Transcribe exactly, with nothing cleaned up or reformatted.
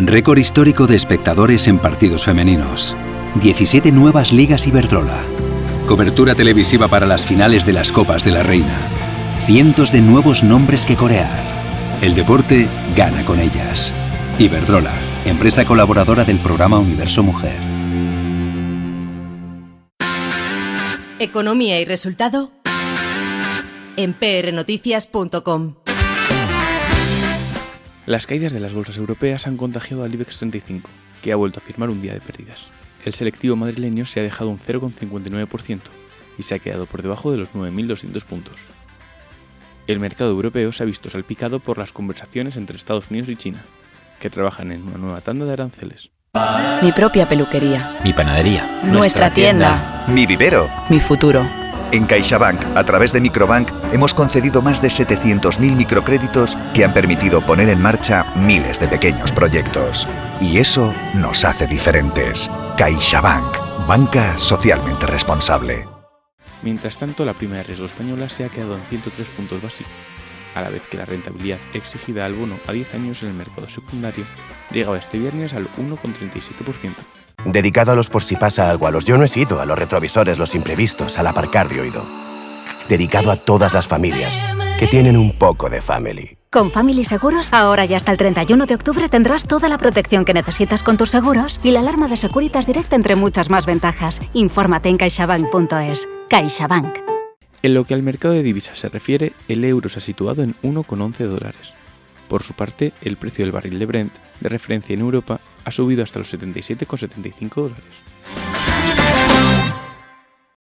Récord histórico de espectadores en partidos femeninos. diecisiete nuevas ligas Iberdrola. Cobertura televisiva para las finales de las Copas de la Reina. Cientos de nuevos nombres que corear. El deporte gana con ellas. Iberdrola, empresa colaboradora del programa Universo Mujer. Economía y resultado en p r noticias punto com. Las caídas de las bolsas europeas han contagiado al IBEX treinta y cinco, que ha vuelto a firmar un día de pérdidas. El selectivo madrileño se ha dejado un cero coma cincuenta y nueve por ciento y se ha quedado por debajo de los nueve mil doscientos puntos. El mercado europeo se ha visto salpicado por las conversaciones entre Estados Unidos y China, que trabajan en una nueva tanda de aranceles. Mi propia peluquería. Mi panadería. Nuestra, Nuestra tienda. Mi vivero. Mi futuro. En CaixaBank, a través de Microbank, hemos concedido más de setecientos mil microcréditos que han permitido poner en marcha miles de pequeños proyectos. Y eso nos hace diferentes. CaixaBank, banca socialmente responsable. Mientras tanto, la prima de riesgo española se ha quedado en ciento tres puntos básicos, a la vez que la rentabilidad exigida al bono a diez años en el mercado secundario llegaba este viernes al uno coma treinta y siete por ciento. Dedicado a los por si pasa algo, a los yo no he sido, a los retrovisores, los imprevistos, al aparcar de oído. Dedicado a todas las familias que tienen un poco de family. Con Family Seguros, ahora y hasta el treinta y uno de octubre tendrás toda la protección que necesitas con tus seguros y la alarma de Securitas Direct entre muchas más ventajas. Infórmate en caixabank punto es. CaixaBank. En lo que al mercado de divisas se refiere, el euro se ha situado en uno coma once dólares. Por su parte, el precio del barril de Brent, de referencia en Europa, ha subido hasta los setenta y siete coma setenta y cinco dólares.